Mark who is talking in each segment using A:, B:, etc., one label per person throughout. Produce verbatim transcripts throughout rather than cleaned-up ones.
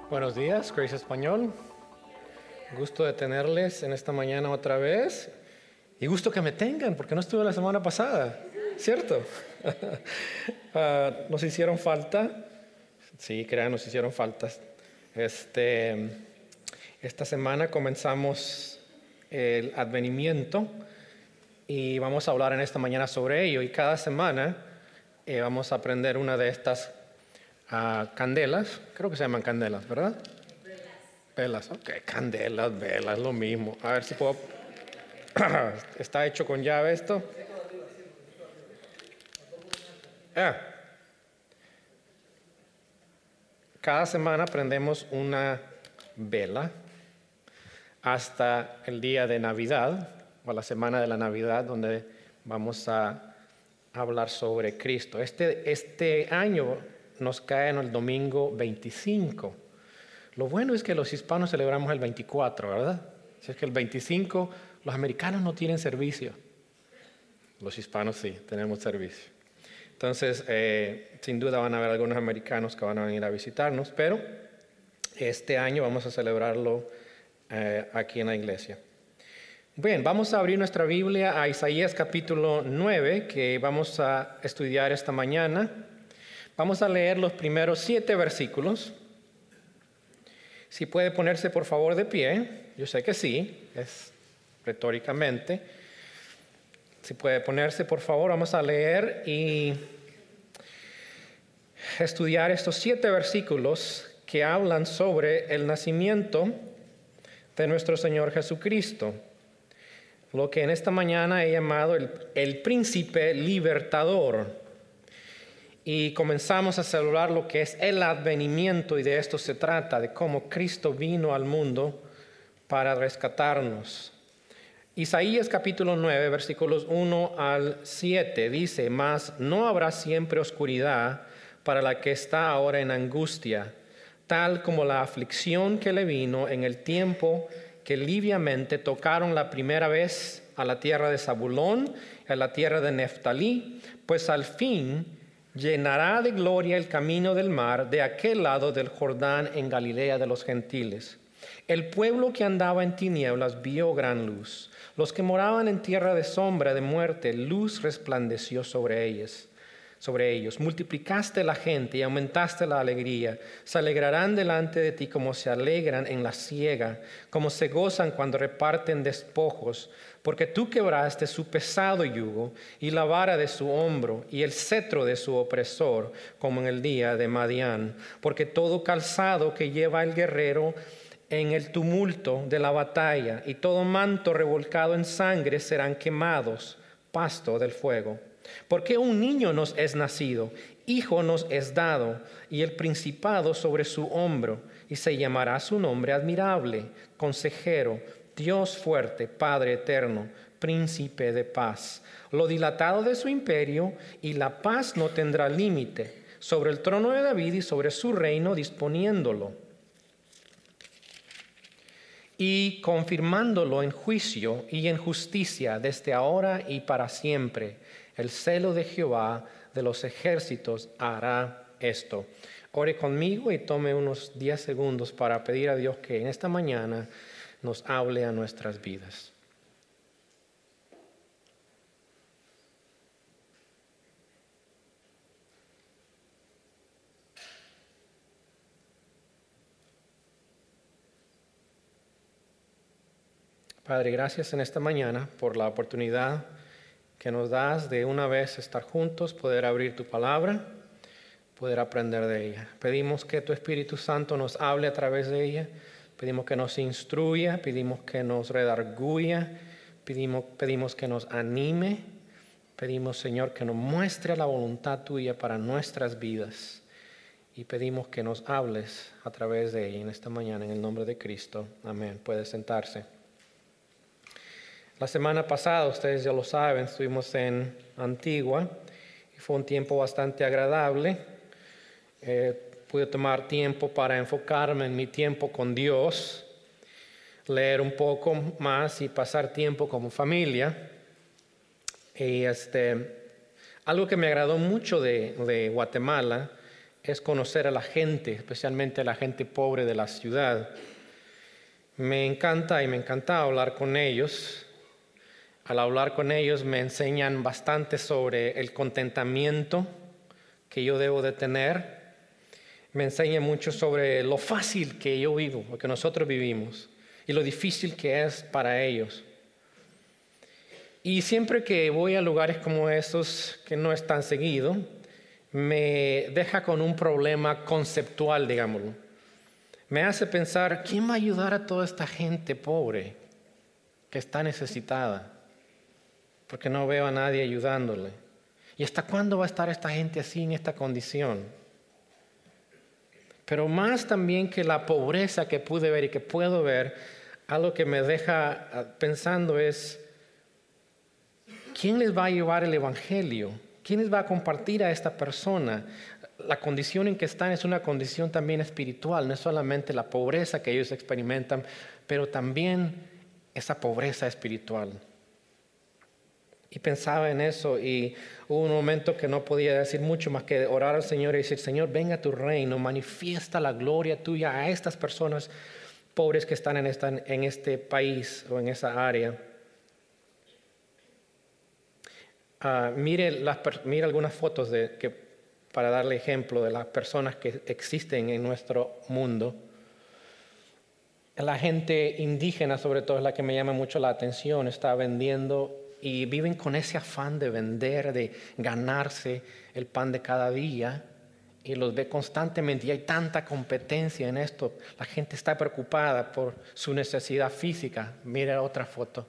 A: Buenos días, Grace Español. Gusto de tenerles en esta mañana otra vez. Y gusto que me tengan, porque no estuve la semana pasada, ¿cierto? uh, nos hicieron falta. Sí, crean, nos hicieron falta. Este, esta semana comenzamos el advenimiento y vamos a hablar en esta mañana sobre ello. Y cada semana eh, vamos a aprender una de estas uh, candelas. Creo que se llaman candelas, ¿verdad? Velas. Velas, ok. Candelas, velas, lo mismo. A ver si puedo... ¿Está hecho con llave esto? Ah. Cada semana aprendemos una vela hasta el día de Navidad, o la semana de la Navidad, donde vamos a hablar sobre Cristo. Este, este año nos cae en el domingo veinticinco. Lo bueno es que los hispanos celebramos el veinticuatro, ¿verdad? Si es que el veinticinco, los americanos no tienen servicio. Los hispanos sí, tenemos servicio. Entonces, eh, sin duda van a haber algunos americanos que van a venir a visitarnos, pero este año vamos a celebrarlo eh, aquí en la iglesia. Bien, vamos a abrir nuestra Biblia a Isaías capítulo nueve, que vamos a estudiar esta mañana. Vamos a leer los primeros siete versículos. Si puede ponerse por favor de pie, yo sé que sí, es retóricamente. Si puede ponerse por favor, vamos a leer y estudiar estos siete versículos que hablan sobre el nacimiento de nuestro Señor Jesucristo, lo que en esta mañana he llamado el, el príncipe libertador. Y comenzamos a celebrar lo que es el advenimiento, y de esto se trata, de cómo Cristo vino al mundo para rescatarnos. Isaías capítulo nueve, versículos uno al siete, dice: Mas no habrá siempre oscuridad para la que está ahora en angustia, tal como la aflicción que le vino en el tiempo que liviamente tocaron la primera vez a la tierra de Zabulón, a la tierra de Neftalí, pues al fin llenará de gloria el camino del mar de aquel lado del Jordán en Galilea de los gentiles. El pueblo que andaba en tinieblas vio gran luz. Los que moraban en tierra de sombra de muerte, luz resplandeció sobre ellos. Sobre ellos. Multiplicaste la gente y aumentaste la alegría. Se alegrarán delante de ti como se alegran en la siega, como se gozan cuando reparten despojos. Porque tú quebraste su pesado yugo y la vara de su hombro y el cetro de su opresor, como en el día de Madián. Porque todo calzado que lleva el guerrero en el tumulto de la batalla y todo manto revolcado en sangre serán quemados, pasto del fuego. Porque un niño nos es nacido, hijo nos es dado, y el principado sobre su hombro, y se llamará su nombre admirable, consejero, Dios fuerte, Padre eterno, príncipe de paz. Lo dilatado de su imperio y la paz no tendrá límite, sobre el trono de David y sobre su reino disponiéndolo, y confirmándolo en juicio y en justicia desde ahora y para siempre. El celo de Jehová de los ejércitos hará esto. Ore conmigo y tome unos diez segundos para pedir a Dios que en esta mañana nos hable a nuestras vidas. Padre, gracias en esta mañana por la oportunidad que nos das de una vez estar juntos, poder abrir tu palabra, poder aprender de ella. Pedimos que tu Espíritu Santo nos hable a través de ella, pedimos que nos instruya, pedimos que nos redarguya, pedimos, pedimos que nos anime, pedimos, Señor, que nos muestre la voluntad tuya para nuestras vidas, y pedimos que nos hables a través de ella en esta mañana, en el nombre de Cristo. Amén. Puede sentarse. La semana pasada, ustedes ya lo saben, estuvimos en Antigua y fue un tiempo bastante agradable. Eh, pude tomar tiempo para enfocarme en mi tiempo con Dios, leer un poco más y pasar tiempo como familia. Y este, algo que me agradó mucho de, de Guatemala es conocer a la gente, especialmente a la gente pobre de la ciudad. Me encanta y me encanta hablar con ellos. Al hablar con ellos me enseñan bastante sobre el contentamiento que yo debo de tener. Me enseñan mucho sobre lo fácil que yo vivo, lo que nosotros vivimos, y lo difícil que es para ellos. Y siempre que voy a lugares como esos, que no es tan seguido, me deja con un problema conceptual, digámoslo. Me hace pensar, ¿quién va a ayudar a toda esta gente pobre que está necesitada? Porque no veo a nadie ayudándole. ¿Y hasta cuándo va a estar esta gente así en esta condición? Pero más también que la pobreza que pude ver y que puedo ver, algo que me deja pensando es, ¿quién les va a llevar el evangelio? ¿Quién les va a compartir a esta persona? La condición en que están es una condición también espiritual, no es solamente la pobreza que ellos experimentan, pero también esa pobreza espiritual. Y pensaba en eso y hubo un momento que no podía decir mucho más que orar al Señor y decir, Señor, venga a tu reino, manifiesta la gloria tuya a estas personas pobres que están en, esta, en este país o en esa área. Uh, mire, las, mire algunas fotos de, que, para darle ejemplo de las personas que existen en nuestro mundo. La gente indígena, sobre todo, es la que me llama mucho la atención. Está vendiendo y viven con ese afán de vender, de ganarse el pan de cada día. Y los ve constantemente y hay tanta competencia en esto. La gente está preocupada por su necesidad física. Mire otra foto.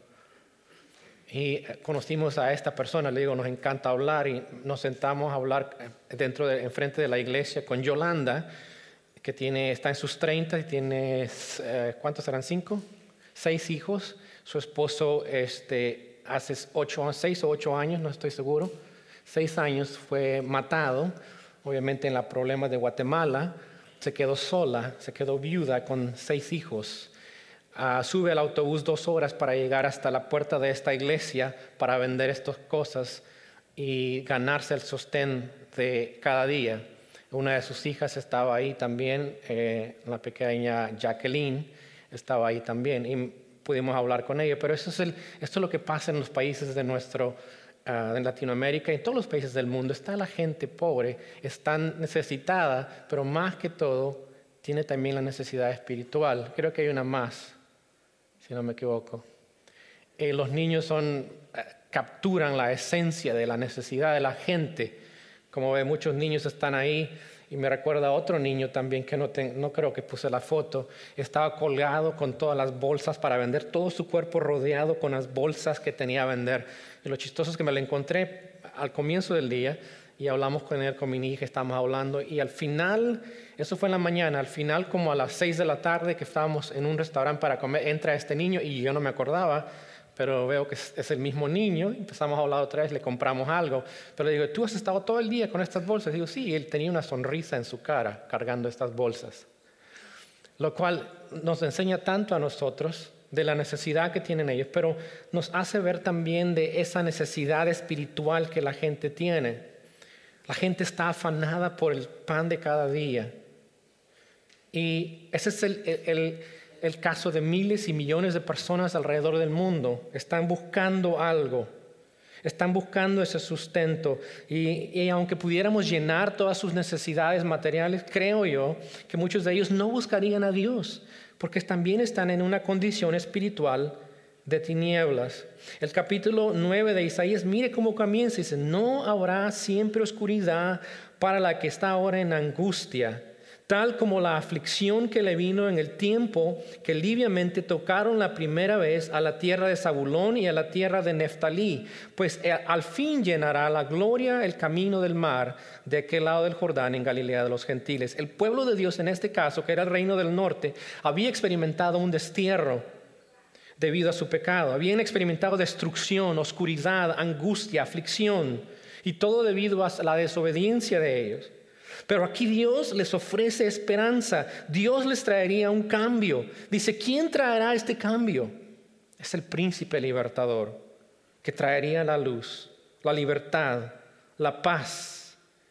A: Y conocimos a esta persona, le digo, nos encanta hablar y nos sentamos a hablar dentro de, enfrente de la iglesia con Yolanda, que tiene, está en sus treinta y tiene, eh, ¿cuántos eran? ¿Cinco? Seis hijos. Su esposo este, hace ocho, seis o ocho años, no estoy seguro, seis años fue matado, obviamente en los problemas de Guatemala. Se quedó sola, se quedó viuda con seis hijos. Uh, sube al autobús dos horas para llegar hasta la puerta de esta iglesia para vender estas cosas y ganarse el sostén de cada día. Una de sus hijas estaba ahí también, eh, la pequeña Jacqueline estaba ahí también y pudimos hablar con ella. Pero eso es el, esto es lo que pasa en los países de nuestro, uh, en Latinoamérica y en todos los países del mundo. Está la gente pobre, está necesitada, pero más que todo tiene también la necesidad espiritual. Creo que hay una más, si no me equivoco. Eh, los niños son, eh, capturan la esencia de la necesidad de la gente. Como ve, muchos niños están ahí. Y me recuerda a otro niño también que no, te, no creo que puse la foto. Estaba colgado con todas las bolsas para vender, todo su cuerpo rodeado con las bolsas que tenía a vender. Y lo chistoso es que me lo encontré al comienzo del día y hablamos con él, con mi hija, estábamos hablando. Y al final, eso fue en la mañana, al final como a las seis de la tarde que estábamos en un restaurante para comer, entra este niño y yo no me acordaba, pero veo que es, es el mismo niño. Empezamos a hablar otra vez, le compramos algo. Pero le digo, ¿tú has estado todo el día con estas bolsas? Digo, sí, él tenía una sonrisa en su cara cargando estas bolsas. Lo cual nos enseña tanto a nosotros de la necesidad que tienen ellos, pero nos hace ver también de esa necesidad espiritual que la gente tiene. La gente está afanada por el pan de cada día. Y ese es el, el, el caso de miles y millones de personas alrededor del mundo. Están buscando algo. Están buscando ese sustento. Y, y aunque pudiéramos llenar todas sus necesidades materiales, creo yo que muchos de ellos no buscarían a Dios, porque también están en una condición espiritual de tinieblas. El capítulo nueve de Isaías, mire cómo comienza. Dice, no habrá siempre oscuridad para la que está ahora en angustia, tal como la aflicción que le vino en el tiempo que liviamente tocaron la primera vez a la tierra de Zabulón y a la tierra de Neftalí, pues al fin llenará la gloria el camino del mar de aquel lado del Jordán en Galilea de los gentiles. El pueblo de Dios en este caso, que era el reino del norte, había experimentado un destierro debido a su pecado. Habían experimentado destrucción, oscuridad, angustia, aflicción, y todo debido a la desobediencia de ellos. Pero aquí Dios les ofrece esperanza. Dios les traería un cambio. Dice, ¿quién traerá este cambio? Es el príncipe libertador, que traería la luz, la libertad, la paz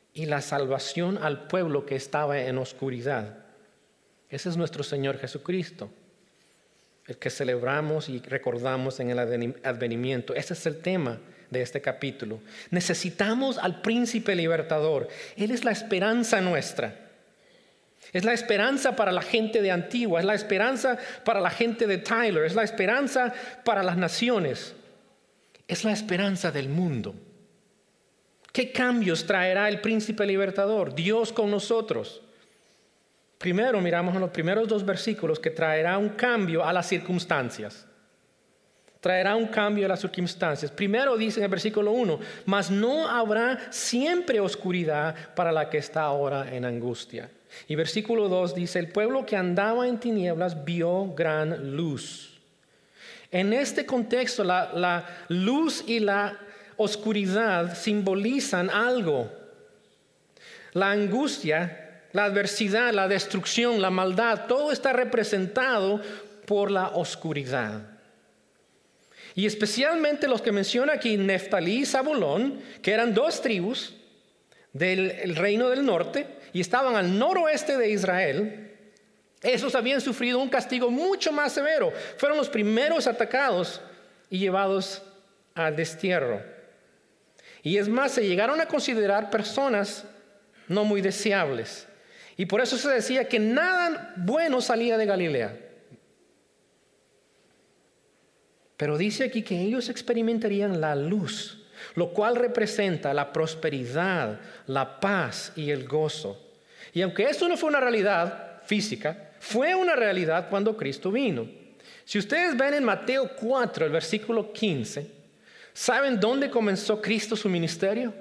A: y la salvación al pueblo que estaba en oscuridad. Ese es nuestro Señor Jesucristo, el que celebramos y recordamos en el advenimiento. Ese es el tema de este capítulo. Necesitamos al príncipe libertador. Él es la esperanza nuestra. Es la esperanza para la gente de Antigua, es la esperanza para la gente de Tyler, es la esperanza para las naciones, es la esperanza del mundo. ¿Qué cambios traerá el príncipe libertador? Dios con nosotros. Primero miramos en los primeros dos versículos que traerá un cambio a las circunstancias. Traerá un cambio a las circunstancias. Primero dice en el versículo uno, mas no habrá siempre oscuridad para la que está ahora en angustia. Y versículo dos dice, el pueblo que andaba en tinieblas vio gran luz. En este contexto, la, la luz y la oscuridad simbolizan algo. La angustia, la adversidad, la destrucción, la maldad, todo está representado por la oscuridad. Y especialmente los que menciona aquí, Neftalí y Zabulón, que eran dos tribus del reino del norte y estaban al noroeste de Israel. Esos habían sufrido un castigo mucho más severo. Fueron los primeros atacados y llevados al destierro. Y es más, se llegaron a considerar personas no muy deseables. Y por eso se decía que nada bueno salía de Galilea. Pero dice aquí que ellos experimentarían la luz, lo cual representa la prosperidad, la paz y el gozo. Y aunque esto no fue una realidad física, fue una realidad cuando Cristo vino. Si ustedes ven en Mateo cuatro, el versículo quince, ¿saben dónde comenzó Cristo su ministerio?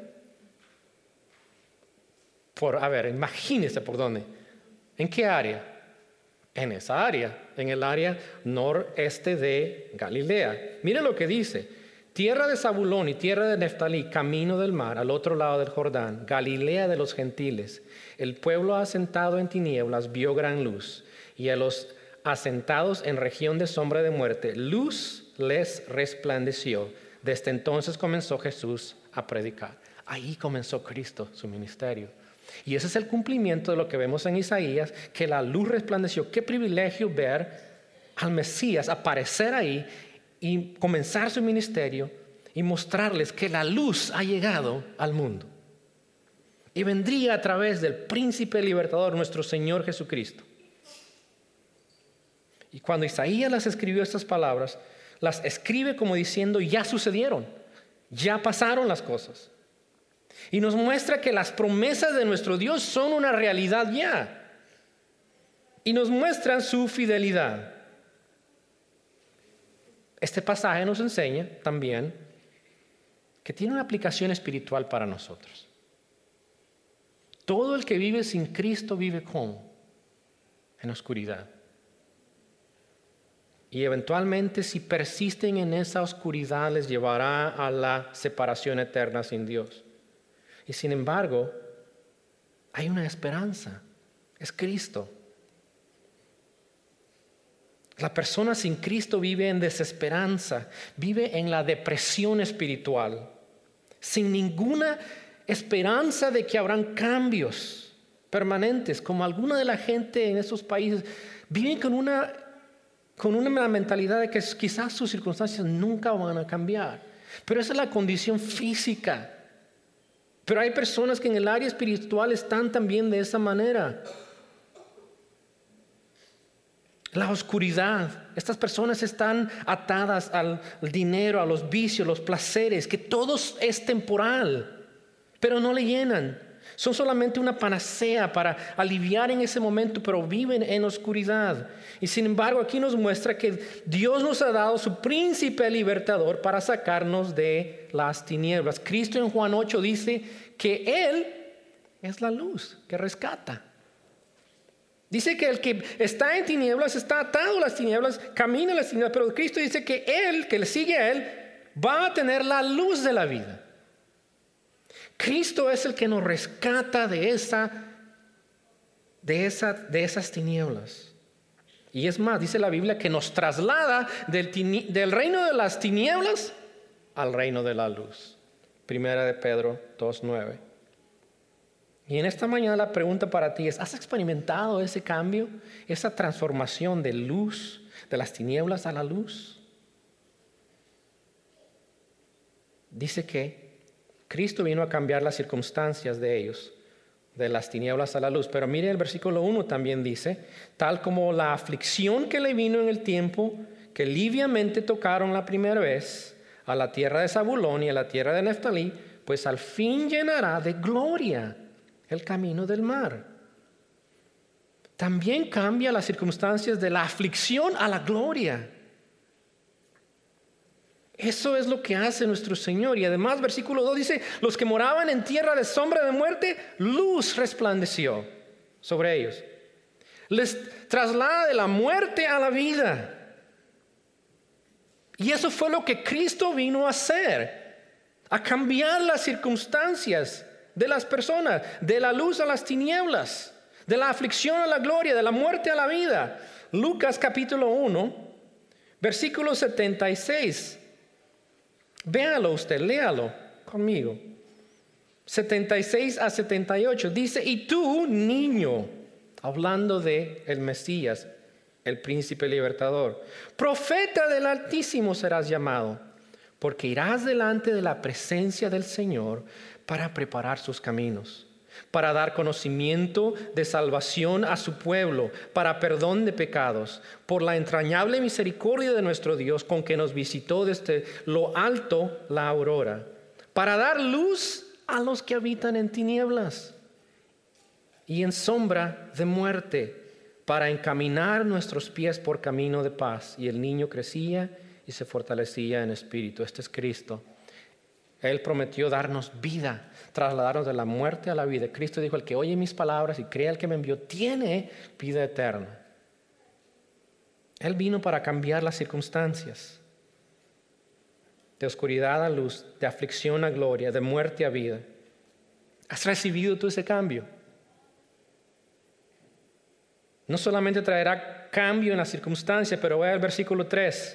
A: Por, a ver, imagínense por dónde. ¿En qué área? En esa área, en el área noreste de Galilea. Miren lo que dice. Tierra de Zabulón y tierra de Neftalí, camino del mar, al otro lado del Jordán, Galilea de los gentiles. El pueblo asentado en tinieblas vio gran luz, y a los asentados en región de sombra de muerte, luz les resplandeció. Desde entonces comenzó Jesús a predicar. Ahí comenzó Cristo su ministerio. Y ese es el cumplimiento de lo que vemos en Isaías, que la luz resplandeció. Qué privilegio ver al Mesías aparecer ahí y comenzar su ministerio y mostrarles que la luz ha llegado al mundo. Y vendría a través del príncipe libertador, nuestro Señor Jesucristo. Y cuando Isaías las escribió estas palabras, las escribe como diciendo, ya sucedieron, ya pasaron las cosas. Y nos muestra que las promesas de nuestro Dios son una realidad ya. Y nos muestran su fidelidad. Este pasaje nos enseña también que tiene una aplicación espiritual para nosotros. Todo el que vive sin Cristo vive ¿cómo? En oscuridad. Y eventualmente, si persisten en esa oscuridad, les llevará a la separación eterna sin Dios. Y sin embargo, hay una esperanza. Es Cristo. La persona sin Cristo vive en desesperanza, vive en la depresión espiritual, sin ninguna esperanza de que habrán cambios permanentes, como alguna de la gente en esos países viven con una, con una mentalidad de que quizás sus circunstancias nunca van a cambiar. Pero esa es la condición física. Pero hay personas que en el área espiritual están también de esa manera. La oscuridad. Estas personas están atadas al dinero, a los vicios, los placeres, que todo es temporal, pero no le llenan. Son solamente una panacea para aliviar en ese momento, pero viven en oscuridad. Y sin embargo, aquí nos muestra que Dios nos ha dado su príncipe libertador para sacarnos de las tinieblas. Cristo en Juan ocho dice que Él es la luz que rescata. Dice que el que está en tinieblas está atado a las tinieblas, camina en las tinieblas, pero Cristo dice que Él, que le sigue a Él, va a tener la luz de la vida. Cristo es el que nos rescata de, esa, de, esa, de esas tinieblas. Y es más, dice la Biblia que nos traslada del, tini, del reino de las tinieblas al reino de la luz. Primera de Pedro dos nueve. Y en esta mañana la pregunta para ti es, ¿has experimentado ese cambio? Esa transformación de luz, de las tinieblas a la luz. Dice que Cristo vino a cambiar las circunstancias de ellos, de las tinieblas a la luz. Pero mire el versículo uno también dice, tal como la aflicción que le vino en el tiempo que liviamente tocaron la primera vez a la tierra de Zabulón y a la tierra de Neftalí, pues al fin llenará de gloria el camino del mar. También cambia las circunstancias de la aflicción a la gloria. Eso es lo que hace nuestro Señor. Y además, versículo dos dice, los que moraban en tierra de sombra de muerte, luz resplandeció sobre ellos. Les traslada de la muerte a la vida. Y eso fue lo que Cristo vino a hacer, a cambiar las circunstancias de las personas, de la luz a las tinieblas, de la aflicción a la gloria, de la muerte a la vida. Lucas capítulo uno, versículo setenta y seis. Véalo usted, léalo conmigo. setenta y seis a setenta y ocho. Dice, y tú, niño, hablando de el Mesías, el príncipe libertador, profeta del Altísimo serás llamado, porque irás delante de la presencia del Señor para preparar sus caminos, para dar conocimiento de salvación a su pueblo, para perdón de pecados, por la entrañable misericordia de nuestro Dios, con que nos visitó desde lo alto la aurora, para dar luz a los que habitan en tinieblas y en sombra de muerte, para encaminar nuestros pies por camino de paz. Y el niño crecía y se fortalecía en espíritu. Este es Cristo. Él prometió darnos vida, trasladarnos de la muerte a la vida. Cristo dijo, el que oye mis palabras y cree al que me envió, tiene vida eterna. Él vino para cambiar las circunstancias, de oscuridad a luz, de aflicción a gloria, de muerte a vida. ¿Has recibido tú ese cambio? No solamente traerá cambio en las circunstancias, pero vea el versículo tres.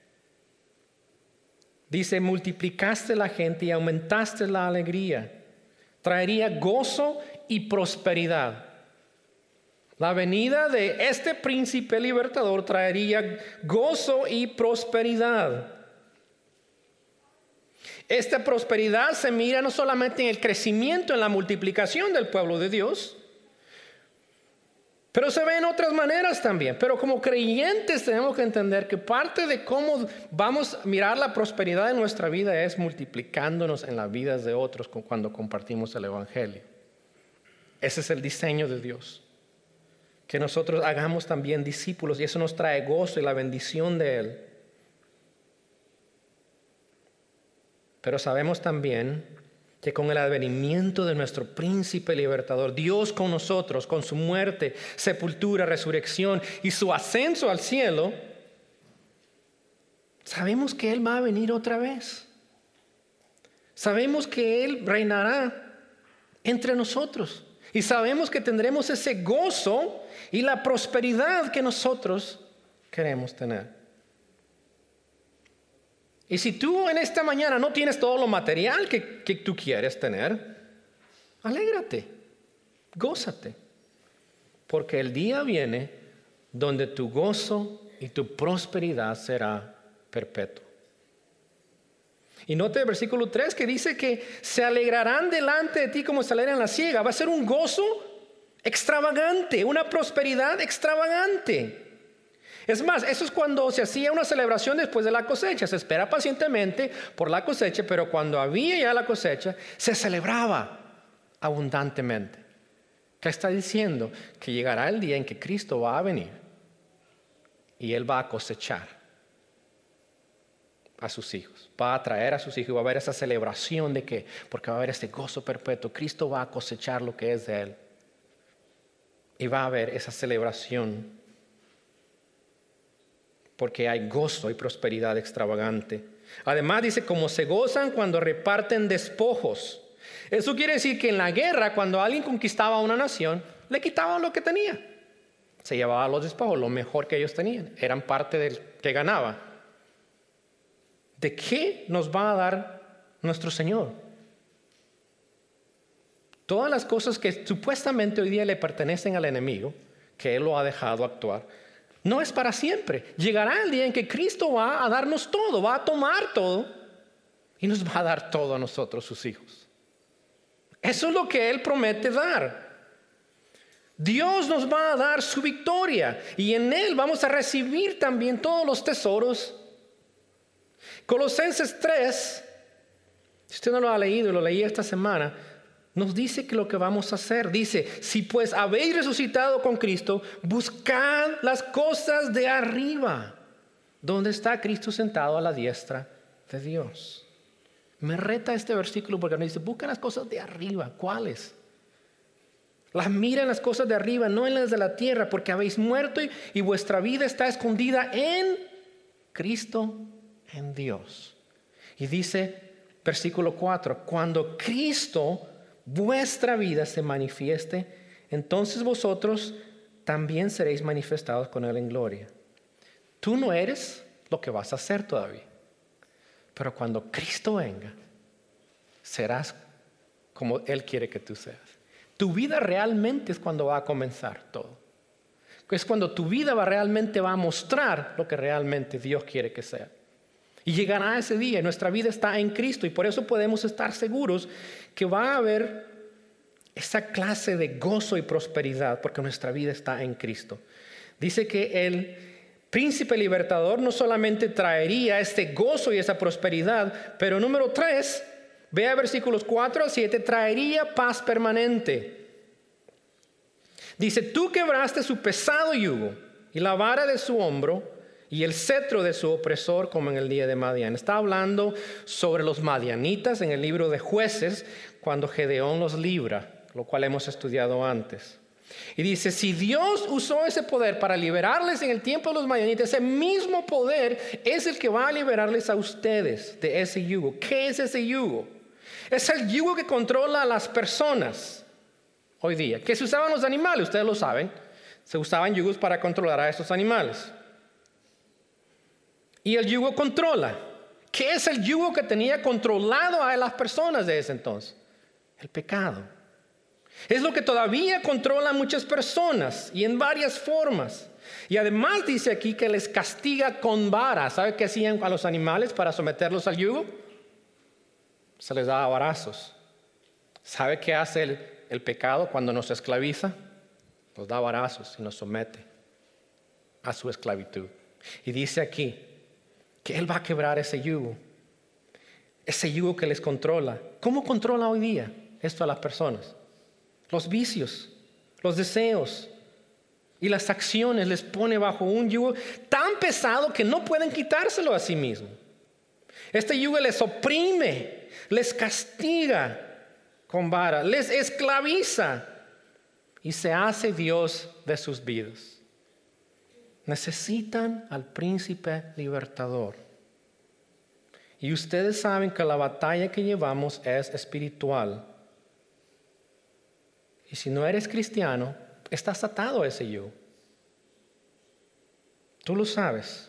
A: Dice, multiplicaste la gente y aumentaste la alegría. Traería gozo y prosperidad. La venida de este príncipe libertador traería gozo y prosperidad. Esta prosperidad se mira no solamente en el crecimiento, en la multiplicación del pueblo de Dios, pero se ve en otras maneras también. Pero como creyentes tenemos que entender que parte de cómo vamos a mirar la prosperidad en nuestra vida es multiplicándonos en las vidas de otros cuando compartimos el Evangelio. Ese es el diseño de Dios. Que nosotros hagamos también discípulos y eso nos trae gozo y la bendición de Él. Pero sabemos también que con el advenimiento de nuestro príncipe libertador, Dios con nosotros, con su muerte, sepultura, resurrección y su ascenso al cielo, sabemos que Él va a venir otra vez. Sabemos que Él reinará entre nosotros. Y sabemos que tendremos ese gozo y la prosperidad que nosotros queremos tener. Y si tú en esta mañana no tienes todo lo material que, que tú quieres tener, alégrate, gózate, porque el día viene donde tu gozo y tu prosperidad será perpetuo. Y note el versículo tres que dice que se alegrarán delante de ti como se alegran la siega. Va a ser un gozo extravagante, una prosperidad extravagante. Es más, eso es cuando se hacía una celebración después de la cosecha. Se espera pacientemente por la cosecha, pero cuando había ya la cosecha, se celebraba abundantemente. ¿Qué está diciendo? Que llegará el día en que Cristo va a venir y Él va a cosechar a sus hijos. Va a traer a sus hijos y va a haber esa celebración de que, porque va a haber este gozo perpetuo. Cristo va a cosechar lo que es de Él. Y va a haber esa celebración porque hay gozo y prosperidad extravagante. Además dice, como se gozan cuando reparten despojos. Eso quiere decir que en la guerra, cuando alguien conquistaba una nación, le quitaban lo que tenía. Se llevaba los despojos, lo mejor que ellos tenían. Eran parte del que ganaba. ¿De qué nos va a dar nuestro Señor? Todas las cosas que supuestamente hoy día le pertenecen al enemigo, que él lo ha dejado actuar, no es para siempre. Llegará el día en que Cristo va a darnos todo, va a tomar todo y nos va a dar todo a nosotros, sus hijos. Eso es lo que él promete dar. Dios nos va a dar su victoria y en él vamos a recibir también todos los tesoros. Colosenses tres, si usted no lo ha leído, lo leí esta semana, nos dice que lo que vamos a hacer. Dice, si pues habéis resucitado con Cristo, buscad las cosas de arriba, donde está Cristo sentado a la diestra de Dios. Me reta este versículo porque nos dice, buscan las cosas de arriba. ¿Cuáles? Las miren las cosas de arriba, no en las de la tierra, porque habéis muerto y, y vuestra vida está escondida en Cristo, en Dios. Y dice, versículo cuatro, cuando Cristo vuestra vida se manifieste, entonces vosotros también seréis manifestados con él en gloria. Tú no eres lo que vas a hacer todavía, pero cuando Cristo venga, serás como él quiere que tú seas. Tu vida realmente es cuando va a comenzar todo. Es cuando tu vida va, realmente va a mostrar lo que realmente Dios quiere que sea. Y llegará ese día, nuestra vida está en Cristo y por eso podemos estar seguros que va a haber esa clase de gozo y prosperidad porque nuestra vida está en Cristo. Dice que el príncipe libertador no solamente traería este gozo y esa prosperidad, pero número tres, vea versículos cuatro al siete, traería paz permanente. Dice, tú quebraste su pesado yugo y la vara de su hombro y el cetro de su opresor como en el día de Madián. Está hablando sobre los madianitas en el libro de Jueces cuando Gedeón los libra, lo cual hemos estudiado antes. Y dice, si Dios usó ese poder para liberarles en el tiempo de los madianitas, ese mismo poder es el que va a liberarles a ustedes de ese yugo. ¿Qué es ese yugo? Es el yugo que controla a las personas hoy día. Que se usaban los animales, ustedes lo saben. Se usaban yugos para controlar a esos animales. Y el yugo controla. ¿Qué es el yugo que tenía controlado a las personas de ese entonces? El pecado. Es lo que todavía controla a muchas personas y en varias formas. Y además dice aquí que les castiga con vara. ¿Sabe qué hacían a los animales para someterlos al yugo? Se les daba varazos. ¿Sabe qué hace el, el pecado cuando nos esclaviza? Nos da varazos y nos somete a su esclavitud. Y dice aquí que Él va a quebrar ese yugo. Ese yugo que les controla. ¿Cómo controla hoy día esto a las personas? Los vicios, los deseos y las acciones les pone bajo un yugo tan pesado que no pueden quitárselo a sí mismos. Este yugo les oprime, les castiga con vara, les esclaviza y se hace Dios de sus vidas. Necesitan al príncipe libertador. Y ustedes saben que la batalla que llevamos es espiritual. Y si no eres cristiano, estás atado a ese yugo. Tú lo sabes.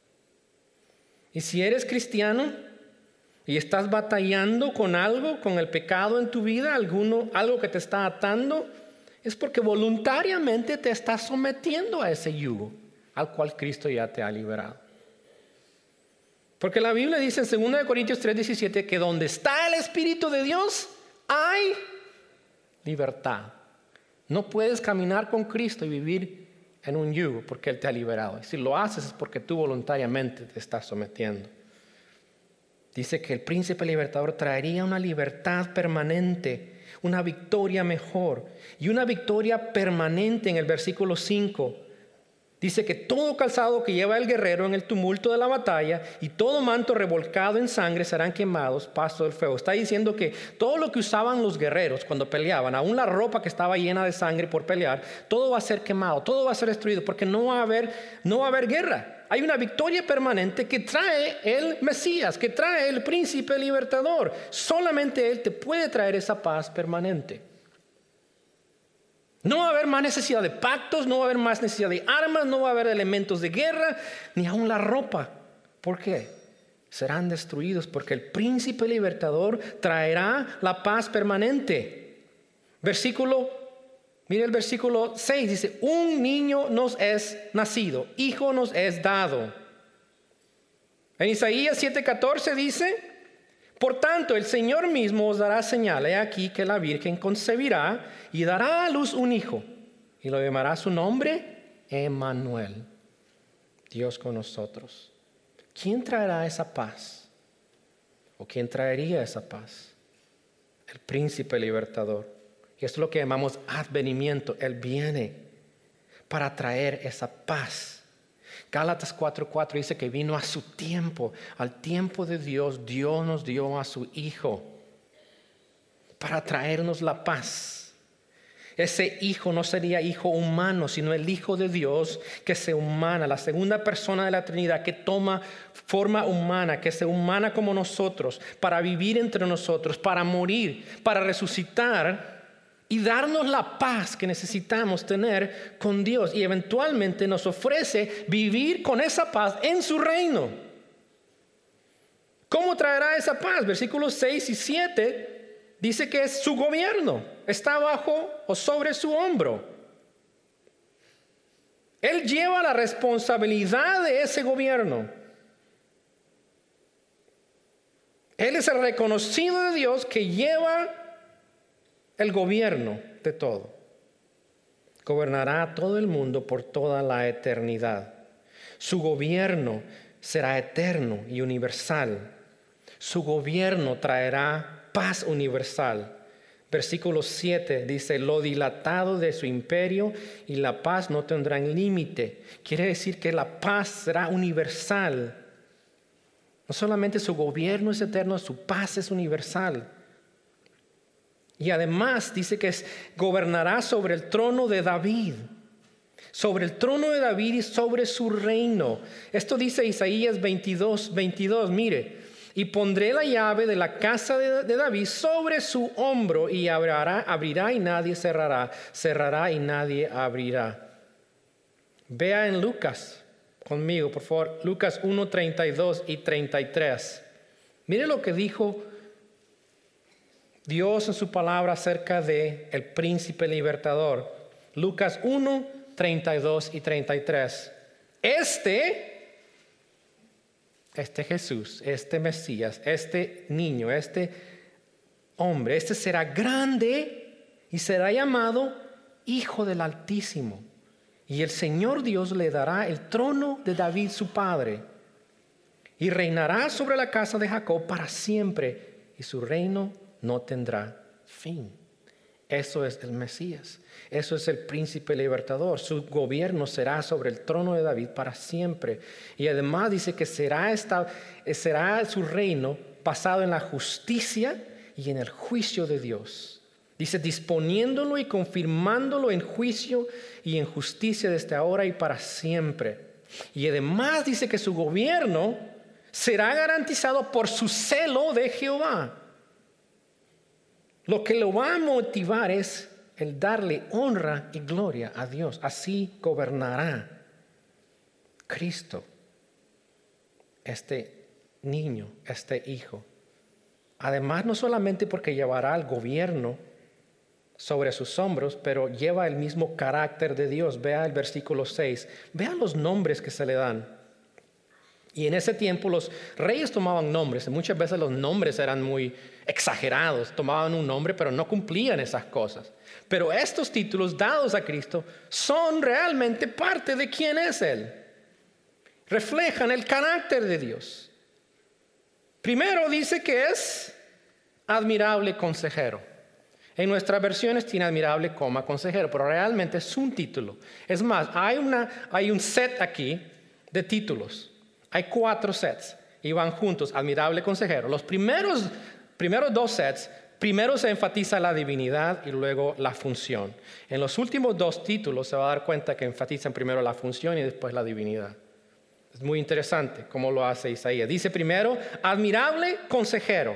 A: Y si eres cristiano y estás batallando con algo, con el pecado en tu vida, alguno, algo que te está atando, es porque voluntariamente te estás sometiendo a ese yugo al cual Cristo ya te ha liberado. Porque la Biblia dice en segunda de Corintios tres diecisiete que donde está el Espíritu de Dios hay libertad. No puedes caminar con Cristo y vivir en un yugo porque Él te ha liberado. Y si lo haces es porque tú voluntariamente te estás sometiendo. Dice que el príncipe libertador traería una libertad permanente, una victoria mejor y una victoria permanente en el versículo cinco. Dice que todo calzado que lleva el guerrero en el tumulto de la batalla y todo manto revolcado en sangre serán quemados, paso del fuego. Está diciendo que todo lo que usaban los guerreros cuando peleaban, aún la ropa que estaba llena de sangre por pelear, todo va a ser quemado, todo va a ser destruido porque no va a haber, no va a haber guerra. Hay una victoria permanente que trae el Mesías, que trae el príncipe libertador. Solamente Él te puede traer esa paz permanente. No va a haber más necesidad de pactos, no va a haber más necesidad de armas, no va a haber elementos de guerra, ni aún la ropa. ¿Por qué? Serán destruidos porque el príncipe libertador traerá la paz permanente. Versículo, mire el versículo seis, dice, un niño nos es nacido, hijo nos es dado. En Isaías siete catorce dice, por tanto, el Señor mismo os dará señal. He aquí que la Virgen concebirá y dará a luz un hijo. Y lo llamará su nombre Emmanuel, Dios con nosotros. ¿Quién traerá esa paz? ¿O quién traería esa paz? El príncipe libertador. Y esto es lo que llamamos advenimiento. Él viene para traer esa paz. Gálatas cuatro cuatro dice que vino a su tiempo. Al tiempo de Dios, Dios nos dio a su Hijo para traernos la paz. Ese Hijo no sería hijo humano, sino el Hijo de Dios que se humana, la segunda persona de la Trinidad que toma forma humana, que se humana como nosotros, para vivir entre nosotros, para morir, para resucitar y darnos la paz que necesitamos tener con Dios. Y eventualmente nos ofrece vivir con esa paz en su reino. ¿Cómo traerá esa paz? Versículos seis y siete dice que es su gobierno. Está bajo o sobre su hombro. Él lleva la responsabilidad de ese gobierno. Él es el reconocido de Dios que lleva el gobierno de todo. Gobernará a todo el mundo por toda la eternidad. Su gobierno será eterno y universal. Su gobierno traerá paz universal. Versículo siete dice, lo dilatado de su imperio y la paz no tendrán límite. Quiere decir que la paz será universal. No solamente su gobierno es eterno, su paz es universal. Y además dice que es, gobernará sobre el trono de David. Sobre el trono de David y sobre su reino. Esto dice Isaías veintidós, veintidós. Mire, y pondré la llave de la casa de, de David sobre su hombro y abrirá, abrirá y nadie cerrará. Cerrará y nadie abrirá. Vea en Lucas conmigo, por favor. Lucas uno, treinta y dos y treinta y tres. Mire lo que dijo Dios en su palabra acerca de el príncipe libertador. Lucas uno, treinta y dos y treinta y tres. Este, este Jesús, este Mesías, este niño, este hombre, este será grande y será llamado Hijo del Altísimo. Y el Señor Dios le dará el trono de David su padre. Y reinará sobre la casa de Jacob para siempre. Y su reino no tendrá fin. Eso es el Mesías. Eso es el príncipe libertador. Su gobierno será sobre el trono de David para siempre. Y además dice que será, esta, será su reino basado en la justicia y en el juicio de Dios. Dice, disponiéndolo y confirmándolo en juicio y en justicia desde ahora y para siempre. Y además dice que su gobierno será garantizado por su celo de Jehová. Lo que lo va a motivar es el darle honra y gloria a Dios. Así gobernará Cristo, este niño, este hijo. Además, no solamente porque llevará el gobierno sobre sus hombros, pero lleva el mismo carácter de Dios. Vea el versículo seis. Vea los nombres que se le dan. Y en ese tiempo los reyes tomaban nombres. Muchas veces los nombres eran muy exagerados. Tomaban un nombre, pero no cumplían esas cosas. Pero estos títulos dados a Cristo son realmente parte de quién es Él. Reflejan el carácter de Dios. Primero dice que es admirable consejero. En nuestras versiones tiene admirable coma consejero, pero realmente es un título. Es más, hay, una, hay un set aquí de títulos. Hay cuatro sets y van juntos, admirable consejero. Los primeros, primeros dos sets, primero se enfatiza la divinidad y luego la función. En los últimos dos títulos se va a dar cuenta que enfatizan primero la función y después la divinidad. Es muy interesante cómo lo hace Isaías. Dice primero, admirable consejero.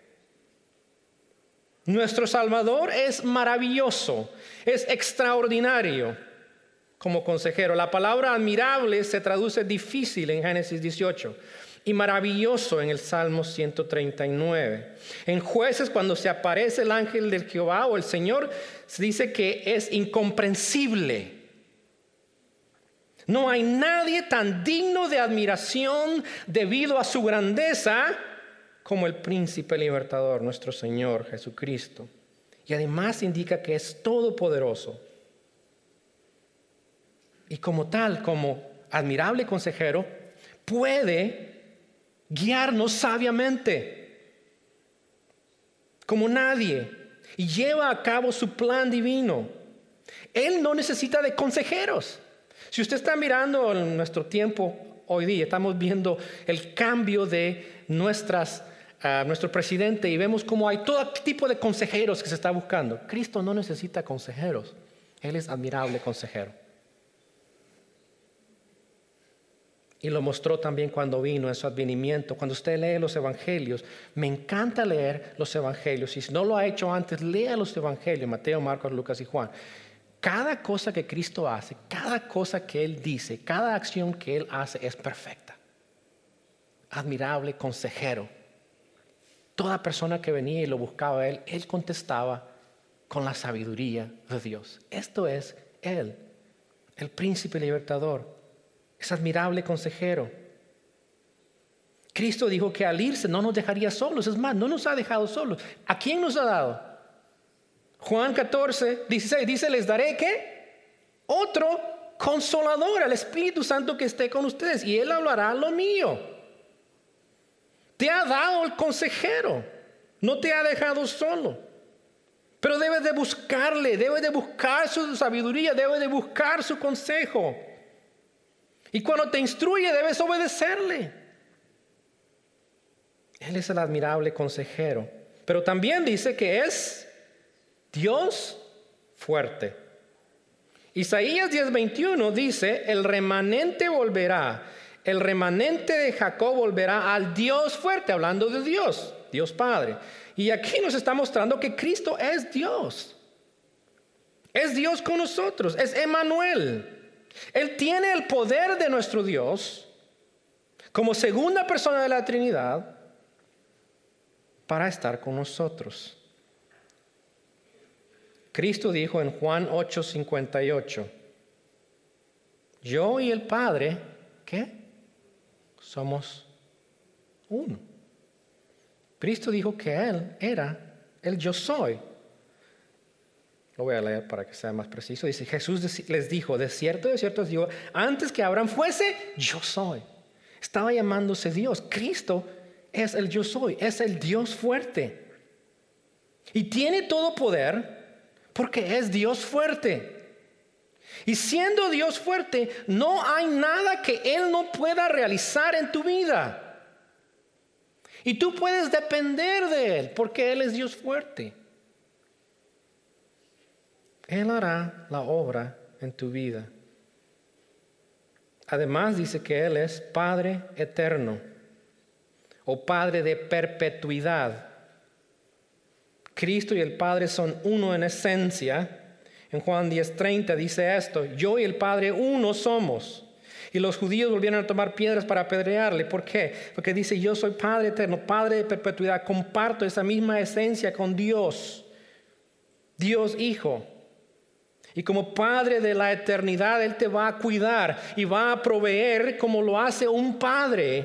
A: Nuestro Salvador es maravilloso, es extraordinario. Como consejero, la palabra admirable se traduce difícil en Génesis dieciocho. y maravilloso en el Salmo ciento treinta y nueve. En Jueces, cuando se aparece el ángel del Jehová o el Señor, se dice que es incomprensible. No hay nadie tan digno de admiración debido a su grandeza como el príncipe libertador, nuestro Señor Jesucristo. Y además indica que es todopoderoso. Y como tal, como admirable consejero, puede guiarnos sabiamente, como nadie, y lleva a cabo su plan divino. Él no necesita de consejeros. Si usted está mirando en nuestro tiempo hoy día, estamos viendo el cambio de nuestras, uh, nuestro presidente y vemos cómo hay todo tipo de consejeros que se está buscando. Cristo no necesita consejeros. Él es admirable consejero. Y lo mostró también cuando vino en su advenimiento. Cuando usted lee los evangelios, me encanta leer los evangelios. Y si no lo ha hecho antes, lea los evangelios, Mateo, Marcos, Lucas y Juan. Cada cosa que Cristo hace, cada cosa que Él dice, cada acción que Él hace es perfecta. Admirable consejero. Toda persona que venía y lo buscaba a Él, Él contestaba con la sabiduría de Dios. Esto es Él, el príncipe libertador. Es admirable consejero. Cristo dijo que al irse no nos dejaría solos. Es más, no nos ha dejado solos. ¿A quién nos ha dado? Juan catorce, dieciséis dice, les daré ¿qué? Otro consolador, al Espíritu Santo que esté con ustedes. Y Él hablará lo mío. Te ha dado el consejero. No te ha dejado solo. Pero debes de buscarle, debes de buscar su sabiduría, debes de buscar su consejo. Y cuando te instruye, debes obedecerle. Él es el admirable consejero. Pero también dice que es Dios fuerte. Isaías diez veintiuno dice, el remanente volverá. El remanente de Jacob volverá al Dios fuerte, hablando de Dios, Dios Padre. Y aquí nos está mostrando que Cristo es Dios. Es Dios con nosotros, es Emmanuel. Él tiene el poder de nuestro Dios como segunda persona de la Trinidad para estar con nosotros. Cristo dijo en Juan ocho cincuenta y ocho, yo y el Padre, ¿qué? Somos uno. Cristo dijo que Él era el yo soy. Lo voy a leer para que sea más preciso. Dice, Jesús les dijo, de cierto, de cierto os digo, antes que Abraham fuese, yo soy. Estaba llamándose Dios. Cristo es el yo soy, es el Dios fuerte. Y tiene todo poder porque es Dios fuerte. Y siendo Dios fuerte, no hay nada que Él no pueda realizar en tu vida. Y tú puedes depender de Él porque Él es Dios fuerte. Él hará la obra en tu vida. Además dice que Él es Padre eterno o Padre de perpetuidad. Cristo y el Padre son uno en esencia. En Juan diez treinta dice esto, yo y el Padre uno somos. Y los judíos volvieron a tomar piedras para apedrearle. ¿Por qué? Porque dice, yo soy Padre eterno, Padre de perpetuidad. Comparto esa misma esencia con Dios. Dios Hijo. Y como Padre de la eternidad, Él te va a cuidar y va a proveer como lo hace un padre.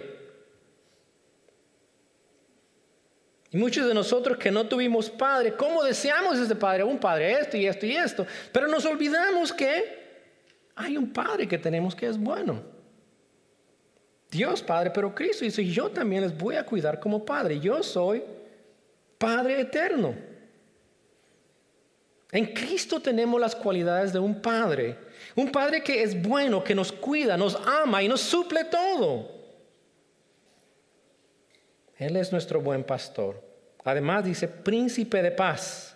A: Y muchos de nosotros que no tuvimos padre, ¿cómo deseamos ese padre? Un padre esto y esto y esto. Pero nos olvidamos que hay un Padre que tenemos que es bueno. Dios Padre, pero Cristo dice, yo también les voy a cuidar como Padre. Yo soy Padre eterno. En Cristo tenemos las cualidades de un Padre. Un Padre que es bueno, que nos cuida, nos ama y nos suple todo. Él es nuestro buen pastor. Además dice, príncipe de paz.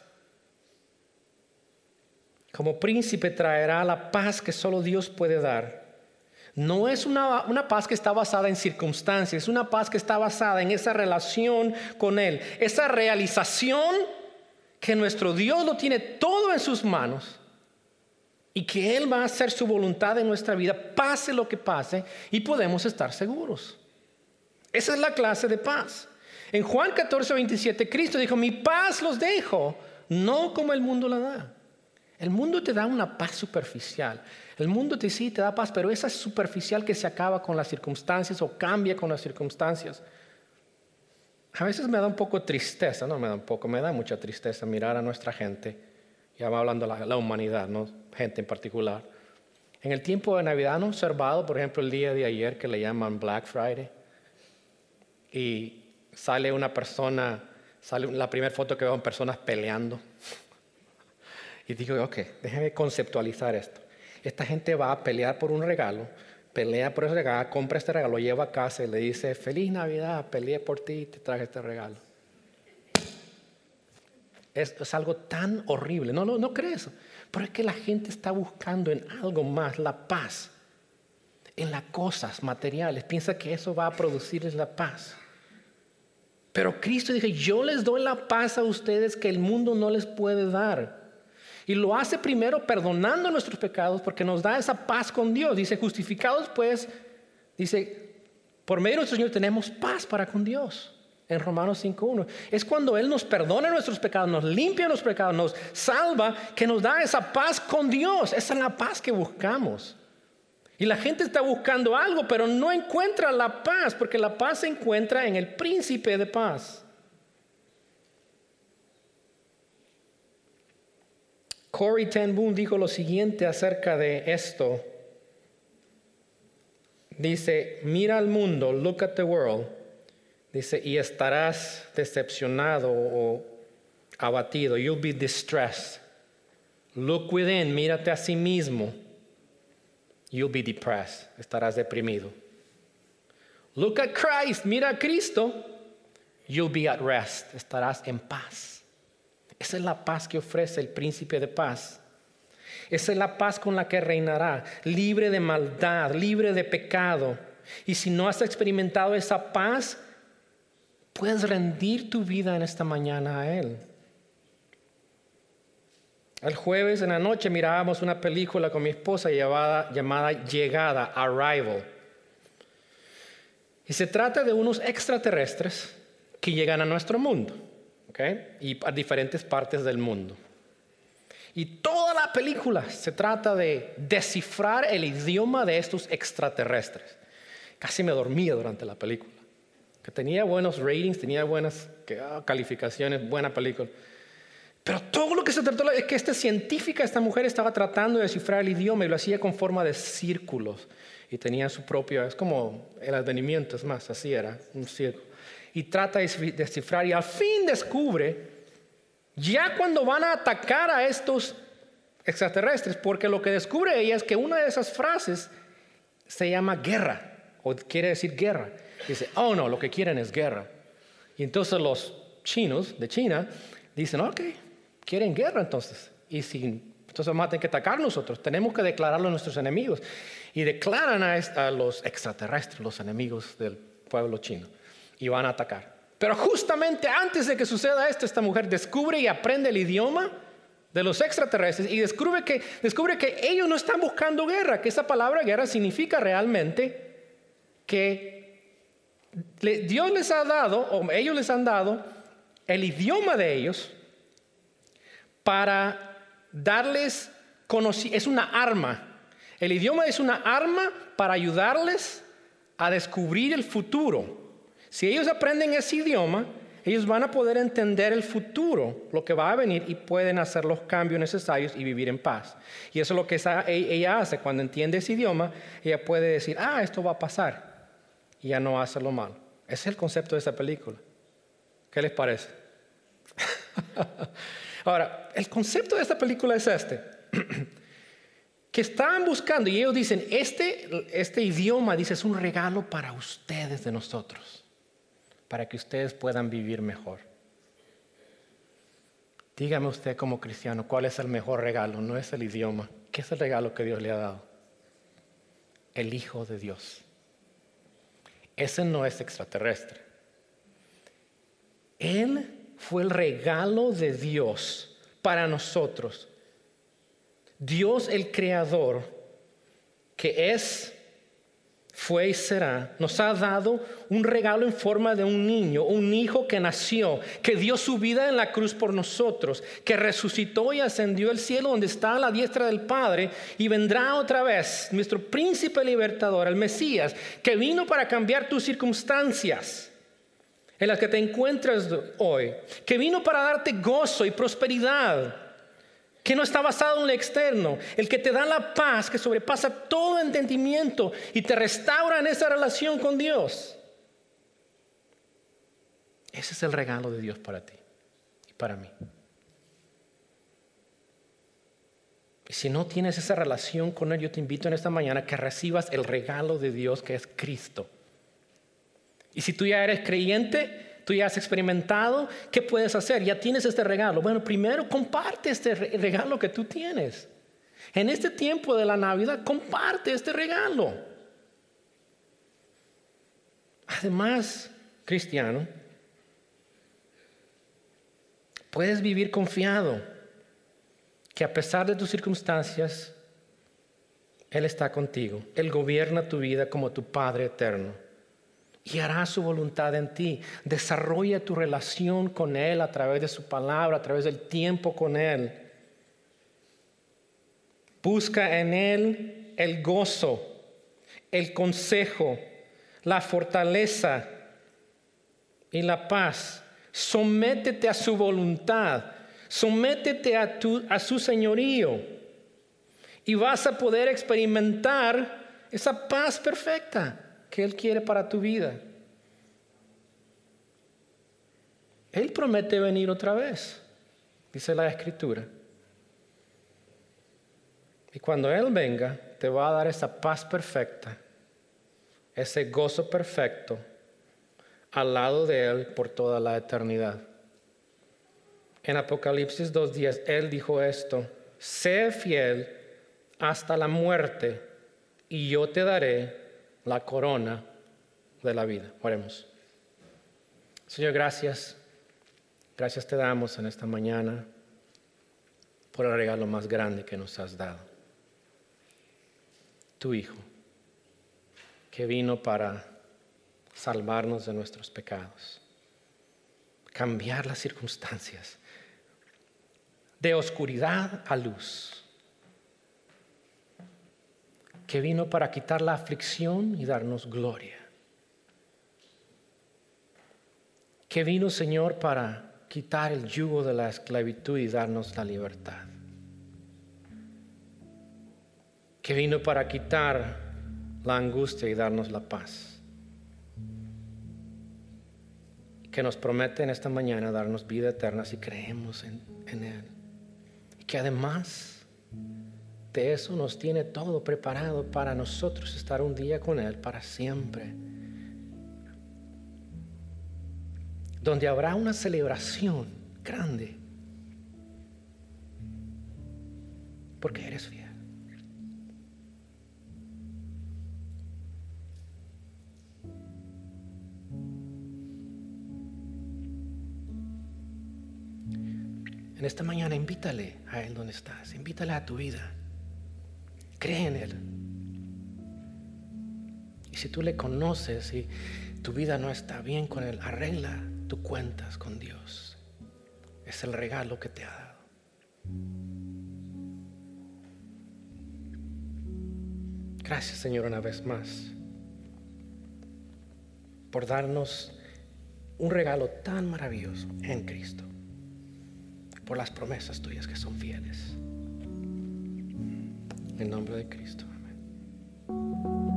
A: Como príncipe traerá la paz que solo Dios puede dar. No es una, una paz que está basada en circunstancias, es una paz que está basada en esa relación con Él. Esa realización que nuestro Dios lo tiene todo en sus manos y que Él va a hacer su voluntad en nuestra vida, pase lo que pase, y podemos estar seguros. Esa es la clase de paz. En Juan catorce, veintisiete, Cristo dijo, mi paz los dejo, no como el mundo la da. El mundo te da una paz superficial. El mundo te sí te da paz, pero esa es superficial que se acaba con las circunstancias o cambia con las circunstancias. A veces me da un poco tristeza, no me da un poco, me da mucha tristeza mirar a nuestra gente. Ya va hablando la, la humanidad, no gente en particular. En el tiempo de Navidad han observado, por ejemplo, el día de ayer que le llaman Black Friday. Y sale una persona, sale la primera foto que veo en personas peleando. Y digo, ok, déjame conceptualizar esto. Esta gente va a pelear por un regalo, pelea por ese regalo, compra este regalo, lo lleva a casa y le dice, feliz Navidad, peleé por ti y te traje este regalo. Es, es algo tan horrible. No, no, no crees eso. Pero es que la gente está buscando en algo más, la paz, en las cosas materiales. Piensa que eso va a producirles la paz. Pero Cristo dice, yo les doy la paz a ustedes que el mundo no les puede dar. Y lo hace primero perdonando nuestros pecados porque nos da esa paz con Dios. Dice, justificados pues, dice, por medio de nuestro Señor tenemos paz para con Dios. En Romanos cinco uno. Es cuando Él nos perdona nuestros pecados, nos limpia los pecados, nos salva, que nos da esa paz con Dios. Esa es la paz que buscamos. Y la gente está buscando algo, pero no encuentra la paz, porque la paz se encuentra en el príncipe de paz. Corrie ten Boom dijo lo siguiente acerca de esto. Dice, mira al mundo, look at the world. Dice, y estarás decepcionado o abatido. You'll be distressed. Look within, mírate a sí mismo. You'll be depressed. Estarás deprimido. Look at Christ, mira a Cristo. You'll be at rest. Estarás en paz. Esa es la paz que ofrece el príncipe de paz. Esa es la paz con la que reinará, libre de maldad, libre de pecado. Y si no has experimentado esa paz, puedes rendir tu vida en esta mañana a Él. El jueves en la noche mirábamos una película con mi esposa llamada, llamada Llegada, Arrival. Y se trata de unos extraterrestres que llegan a nuestro mundo, ¿okay? Y a diferentes partes del mundo. Y toda la película se trata de descifrar el idioma de estos extraterrestres. Casi me dormía durante la película. Que tenía buenos ratings, tenía buenas que, oh, calificaciones, buena película. Pero todo lo que se trató es que esta científica, esta mujer estaba tratando de descifrar el idioma y lo hacía con forma de círculos. Y tenía su propio, es como el advenimiento, es más, así era, un círculo. Y trata de descifrar y al fin descubre, ya cuando van a atacar a estos extraterrestres, porque lo que descubre ella es que una de esas frases se llama guerra, o quiere decir guerra. Dice, oh no, lo que quieren es guerra. Y entonces los chinos de China dicen, ok, quieren guerra entonces. Y si, entonces vamos a tener que atacar nosotros. Tenemos que declararlo a nuestros enemigos. Y declaran a, a los extraterrestres, los enemigos del pueblo chino. Y van a atacar. Pero justamente antes de que suceda esto, esta mujer descubre y aprende el idioma de los extraterrestres. Y descubre que, descubre que ellos no están buscando guerra. Que esa palabra guerra significa realmente que Dios les ha dado, o ellos les han dado, el idioma de ellos para darles conocimiento. Es una arma. El idioma es una arma para ayudarles a descubrir el futuro. Si ellos aprenden ese idioma, ellos van a poder entender el futuro, lo que va a venir, y pueden hacer los cambios necesarios y vivir en paz. Y eso es lo que esa, ella hace. Cuando entiende ese idioma, ella puede decir, ah, esto va a pasar. Y ya no hace lo malo. Ese es el concepto de esa película. ¿Qué les parece? Ahora, el concepto de esta película es este. Que estaban buscando, y ellos dicen, este, este idioma, dice, es un regalo para ustedes de nosotros. Para que ustedes puedan vivir mejor. Dígame usted como cristiano, ¿cuál es el mejor regalo? No es el idioma. ¿Qué es el regalo que Dios le ha dado? El Hijo de Dios. Ese no es extraterrestre. Él fue el regalo de Dios para nosotros. Dios el Creador, que es fue y será, nos ha dado un regalo en forma de un niño, un hijo que nació, que dio su vida en la cruz por nosotros, que resucitó y ascendió al cielo donde está a la diestra del Padre, y vendrá otra vez nuestro príncipe libertador, el Mesías, que vino para cambiar tus circunstancias en las que te encuentras hoy, que vino para darte gozo y prosperidad, que no está basado en lo externo, el que te da la paz que sobrepasa todo entendimiento y te restaura en esa relación con Dios. Ese es el regalo de Dios para ti y para mí. Y si no tienes esa relación con Él, yo te invito en esta mañana que recibas el regalo de Dios, que es Cristo. Y si tú ya eres creyente, tú ya has experimentado, ¿qué puedes hacer? Ya tienes este regalo. Bueno, primero comparte este regalo que tú tienes. En este tiempo de la Navidad, comparte este regalo. Además, cristiano, puedes vivir confiado que a pesar de tus circunstancias, Él está contigo. Él gobierna tu vida como tu Padre eterno. Y hará su voluntad en ti. Desarrolla tu relación con Él a través de su palabra, a través del tiempo con Él. Busca en Él el gozo, el consejo, la fortaleza y la paz. Sométete a su voluntad. Sométete a, tu, a su señorío. Y vas a poder experimentar esa paz perfecta que Él quiere para tu vida. Él promete venir otra vez, dice la Escritura. Y cuando Él venga, te va a dar esa paz perfecta, ese gozo perfecto, al lado de Él por toda la eternidad. En Apocalipsis dos diez, Él dijo esto: sé fiel hasta la muerte, y yo te daré la corona de la vida. Oremos. Señor, gracias. Gracias te damos en esta mañana por el regalo más grande que nos has dado. Tu Hijo, que vino para salvarnos de nuestros pecados, cambiar las circunstancias de oscuridad a luz, que vino para quitar la aflicción y darnos gloria, que vino, Señor, para quitar el yugo de la esclavitud y darnos la libertad, que vino para quitar la angustia y darnos la paz, que nos promete en esta mañana darnos vida eterna si creemos en, en Él, y que además de eso nos tiene todo preparado para nosotros estar un día con Él para siempre, donde habrá una celebración grande, porque eres fiel. En esta mañana invítale a Él donde estás, invítale a tu vida. Cree en Él. Y si tú le conoces y tu vida no está bien con Él, arregla tus cuentas con Dios. Es el regalo que te ha dado. Gracias, Señor, una vez más por darnos un regalo tan maravilloso en Cristo, por las promesas tuyas que son fieles. En nombre de Cristo, amén.